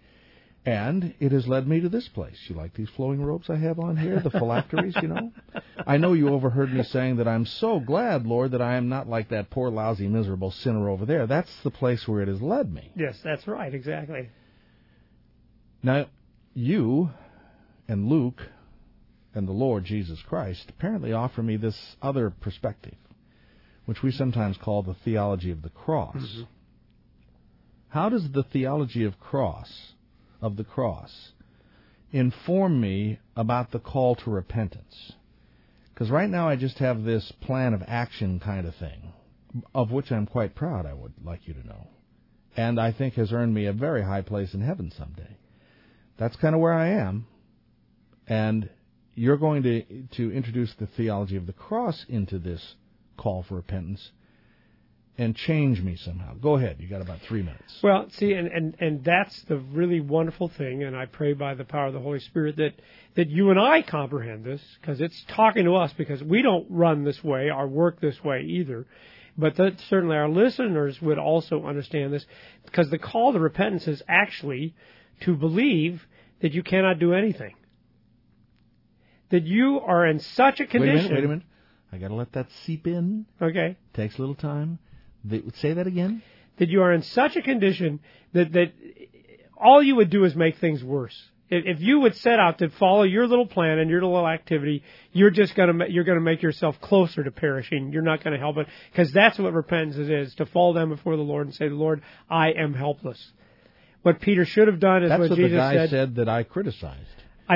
And it has led me to this place. You like these flowing robes I have on here, the phylacteries, you know? I know you overheard me saying that I'm so glad, Lord, that I am not like that poor, lousy, miserable sinner over there. That's the place where it has led me. Yes, that's right, exactly. Now, you and Luke and the Lord Jesus Christ apparently offer me this other perspective, which we sometimes call the theology of the cross. Mm-hmm. How does the theology of cross... of the cross, inform me about the call to repentance? Because right now I just have this plan of action kind of thing, of which I'm quite proud, I would like you to know, and I think has earned me a very high place in heaven someday. That's kind of where I am, and you're going to, to introduce the theology of the cross into this call for repentance and change me somehow. Go ahead. You got about three minutes. Well, see, and, and, and that's the really wonderful thing, and I pray by the power of the Holy Spirit that, that you and I comprehend this, because it's talking to us, because we don't run this way or work this way either. But that certainly our listeners would also understand this, because the call to repentance is actually to believe that you cannot do anything. That you are in such a condition... Wait a minute, wait a minute. I got to let that seep in. Okay. Takes a little time. They, say that again? That you are in such a condition that, that all you would do is make things worse. If you would set out to follow your little plan and your little activity, you're just going to you're going to make yourself closer to perishing. You're not going to help it, because that's what repentance is: to fall down before the Lord and say, "Lord, I am helpless." What Peter should have done is that's what, what Jesus the guy said. said that I criticized. I know.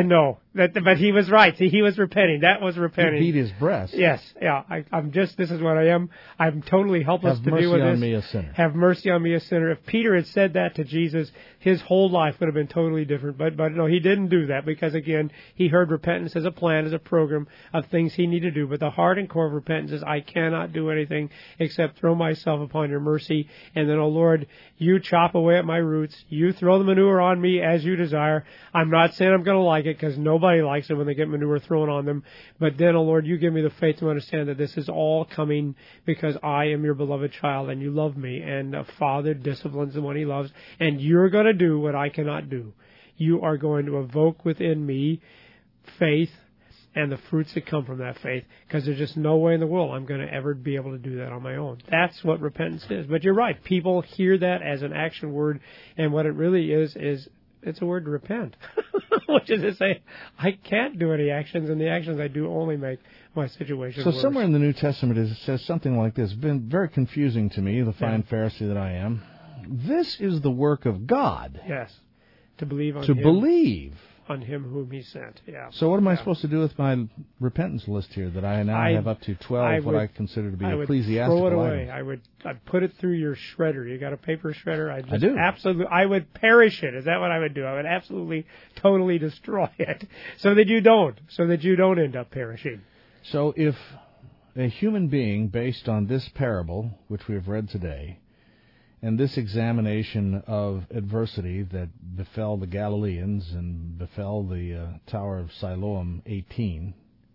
That, but he was right. See, he was repenting. That was repenting. He beat his breast. Yes, yeah. I, I'm just. This is what I am. I'm totally helpless Have to mercy deal with on this. me, a sinner. Have mercy on me, a sinner. If Peter had said that to Jesus, his whole life would have been totally different. But but no, he didn't do that because again, he heard repentance as a plan, as a program of things he needed to do. But the heart and core of repentance is, I cannot do anything except throw myself upon your mercy. And then, oh Lord, you chop away at my roots. You throw the manure on me as you desire. I'm not saying I'm going to like it, because nobody likes it when they get manure thrown on them. But then, oh Lord, you give me the faith to understand that this is all coming because I am your beloved child and you love me. And a father disciplines the one he loves. And you're going to do what I cannot do. You are going to evoke within me faith and the fruits that come from that faith, because there's just no way in the world I'm going to ever be able to do that on my own. That's what repentance is. But you're right. People hear that as an action word, and what it really is is it's a word to repent, which is to say, I can't do any actions, and the actions I do only make my situation so worse. So somewhere in the New Testament it says something like this. It's been very confusing to me, the fine yeah. Pharisee that I am. This is the work of God. Yes, to believe on to Him. To believe. On Him whom He sent, yeah. So what am yeah. I supposed to do with my repentance list here that I now I, have up to twelve, I what would, I consider to be I ecclesiastical would throw it away. items? I would I'd put it through your shredder. You got a paper shredder? I'd just I do. Absolutely, I would perish it. Is that what I would do? I would absolutely, totally destroy it so that you don't, so that you don't end up perishing. So if a human being, based on this parable, which we have read today, and this examination of adversity that befell the Galileans and befell the uh, Tower of Siloam eighteen,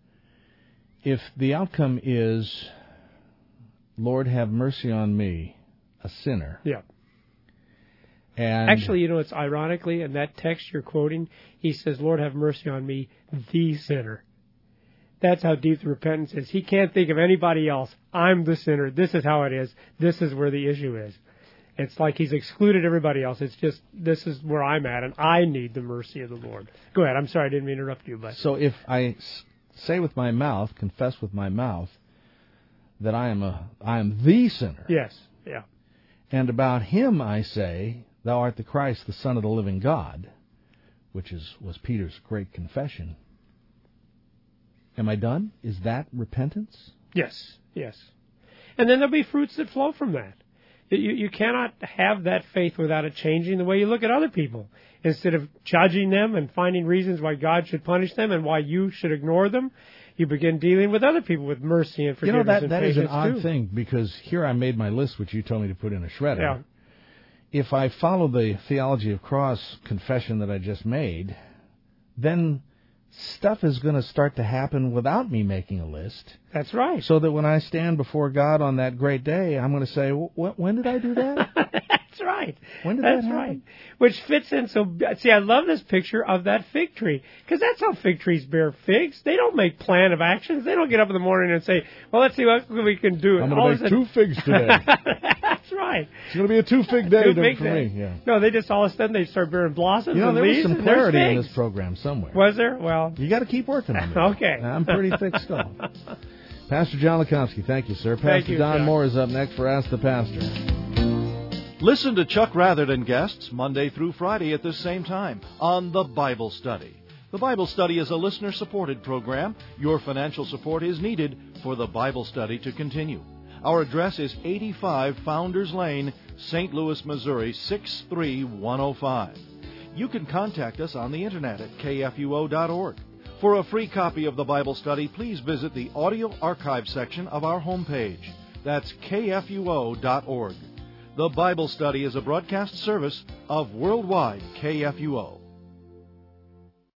if the outcome is, Lord, have mercy on me, a sinner. Yeah. And actually, you know, it's ironically, in that text you're quoting, he says, Lord, have mercy on me, the sinner. That's how deep the repentance is. He can't think of anybody else. I'm the sinner. This is how it is. This is where the issue is. It's like he's excluded everybody else. It's just, this is where I'm at, and I need the mercy of the Lord. Go ahead. I'm sorry, I didn't mean to interrupt you. But So if I say with my mouth, confess with my mouth, that I am a, I am the sinner. Yes, yeah. And about him I say, thou art the Christ, the Son of the living God, which is was Peter's great confession. Am I done? Is that repentance? Yes, yes. And then there'll be fruits that flow from that. You, you cannot have that faith without it changing the way you look at other people. Instead of judging them and finding reasons why God should punish them and why you should ignore them, you begin dealing with other people with mercy and forgiveness. You know, that, and that is an odd too. thing, because here I made my list, which you told me to put in a shredder. Yeah. If I follow the theology of cross confession that I just made, then stuff is going to start to happen without me making a list. That's right. So that when I stand before God on that great day, I'm going to say, when did I do that? That's right. When did that's that happen? Right. Which fits in so... See, I love this picture of that fig tree, because that's how fig trees bear figs. They don't make plan of actions. They don't get up in the morning and say, well, let's see what we can do. I'm going to make two figs today. That's right. It's going to be a two-fig day two to, fig for day. me. Yeah. No, they just all of a sudden they start bearing blossoms You know, and there was leaves some and clarity there's in figs. this program somewhere. Was there? Well... You got to keep working on it. Okay. I'm pretty thick skull. Pastor John Lekomsky, thank you, sir. Pastor Thank you, Don Chuck. Moore is up next for Ask the Pastor. Listen to Chuck Rather and guests Monday through Friday at this same time on The Bible Study. The Bible Study is a listener-supported program. Your financial support is needed for The Bible Study to continue. Our address is eighty-five Founders Lane, Saint Louis, Missouri, six three one oh five. You can contact us on the internet at K F U O dot org. For a free copy of the Bible Study, please visit the audio archive section of our homepage. That's K F U O dot org. The Bible Study is a broadcast service of Worldwide K F U O.